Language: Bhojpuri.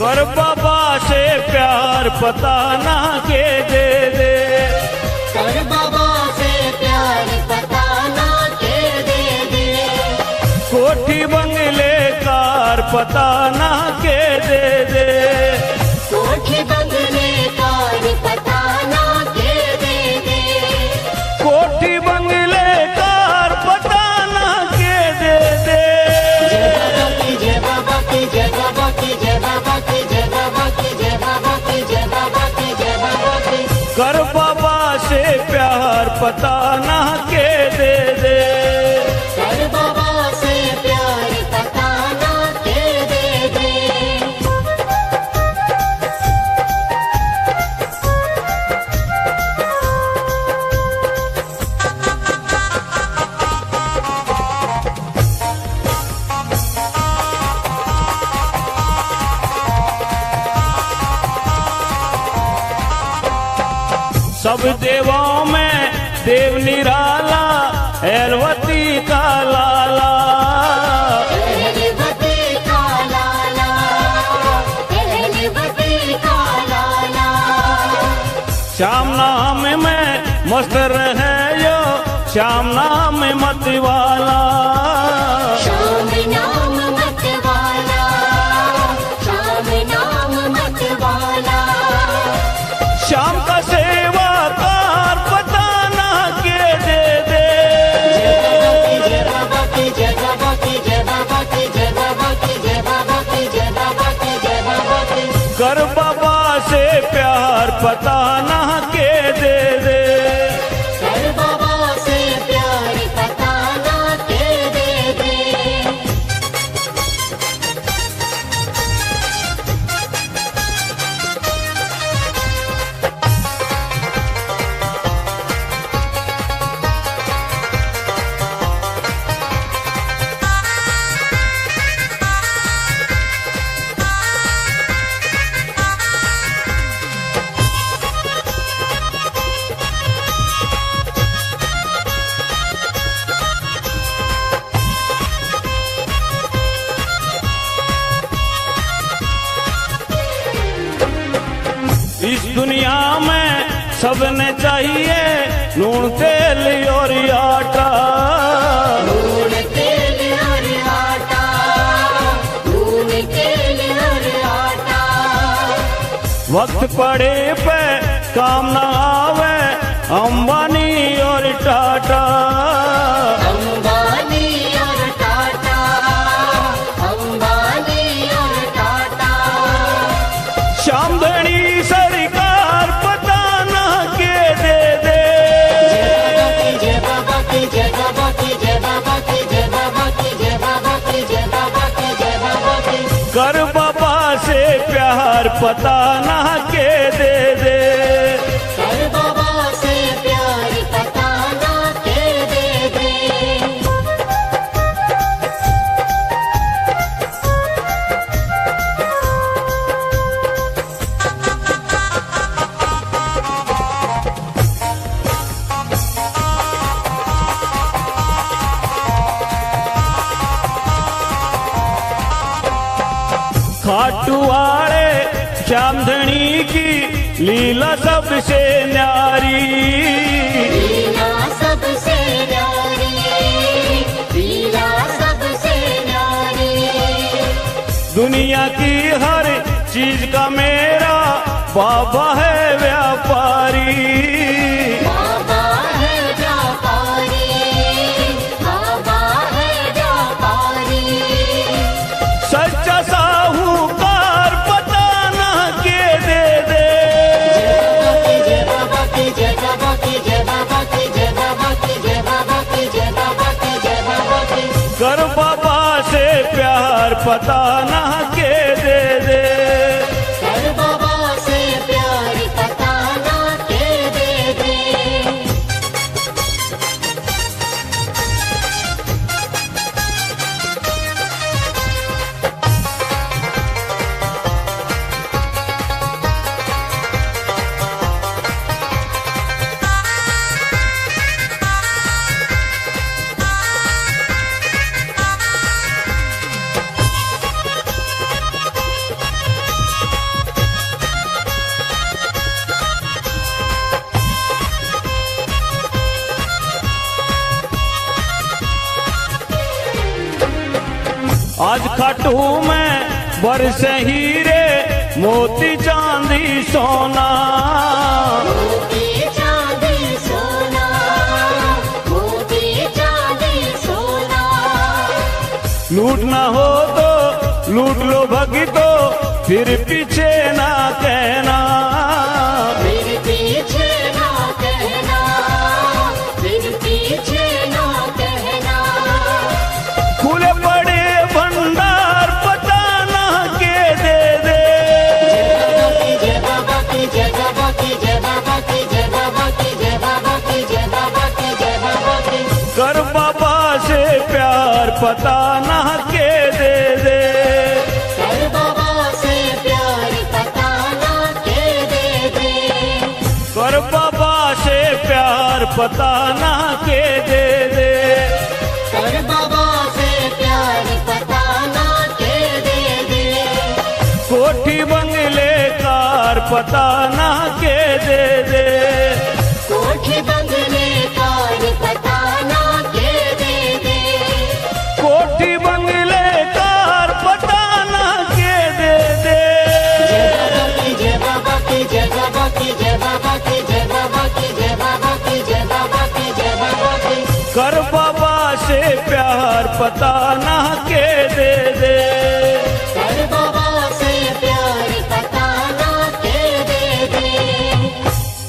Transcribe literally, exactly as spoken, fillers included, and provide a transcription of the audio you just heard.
कर बाबा से प्यार पता ना के दे दे, कर बाबा से प्यार पता ना के दे दे, कोठी बंगले कार पता ना के दे दे, कोठी बंगले कार पता ना के दे दे, कोठी बंगले कार पता ना के दे दे। जय बाबा की जय बाबा की जय बाबा की जय बाबा की जय बाबा की जय बाबा की जय बाबा की, कर बाबा से प्यार पता ना के दे दे, कर बाबा से प्यार पता ना के दे दे। सब देवों में देव निराला एलवती का लाला, एलवती का लाला, एलवती का लाला, श्याम नाम में मस्त रहे यो, श्याम नाम मत वाला, श्याम नाम मत वाला, श्याम नाम मत वाला, श्याम का सेवा कार पता ना के दे दे, जय बाबा की जय बाबा की जय बाबा की जय बाबा की जय बाबा की जय बाबा की जय बाबा की, कर बाबा से प्यार पता ना के दे दे, कर बाबा से प्यार पता ना के दे दे। इस दुनिया में सबने चाहिए नून तेल और आटा, नून तेल और आटा, नून तेल और आटा, वक्त पड़े पे काम ना आवे अंबानी और टाटा, अंबानी और टाटा, अंबानी और टाटा, श्याम धनी सरकार पता ना के दे दे, जय बाबा की जय बाबा की जय बाबा की जय बाबा की जय बाबा की जय बाबा की जय बाबा की, कर बाबा से प्यार पता ना के दे दे, कर बाबा से प्यार पता ना के दे दे। खाटू वाले श्याम धनी की लीला सबसे न्यारी, लीला सबसे न्यारी, लीला सबसे न्यारी, दुनिया की हर चीज का मेरा बाबा है व्यापारी, बाबा है व्यापारी, बाबा है व्यापारी, सच्चा साहूकार पता ना के दे दे, जय बाबा की जय बाबा की जय बाबा की जय बाबा की जय बाबा की जय बाबा की जय बाबा की, कर बाबा से प्यार पता ना के दे दे, कर बाबा से प्यार पता ना के दे दे। आज खाटू में बरस हीरे मोती चांदी सोना। मोती चांदी सोना, मोती चांदी सोना। लूट ना हो तो लूट लो भगतो, फिर पीछे ना कहना। फिर पीछे ना कहना, फिर पीछे ना कहना। खुले पड़े भंडार पता ना के दे दे। जय बाबा की जय बाबा की जय बाबा की जय बाबा की जय बाबा की जय बाबा की जय बाबा की। कर बाबा से प्यार पता ना के दे दे। कर बाबा से प्यार पता ना के दे दे। कर बाबा से प्यार पता ना के दे दे। कर बाबा से प्यार पता ना के दे दे। कोठी बंगले कार पता ना के दे दे। कोठी बंगले कार पता ना के दे दे। कोठी बंगले कार पता ना के दे दे। जय बाबा की जय बाबा की जय बाबा की जय बाबा की जय बाबा की जय बाबा की जय बाबा की जय बाबा की। कर बाबा से प्यार पता ना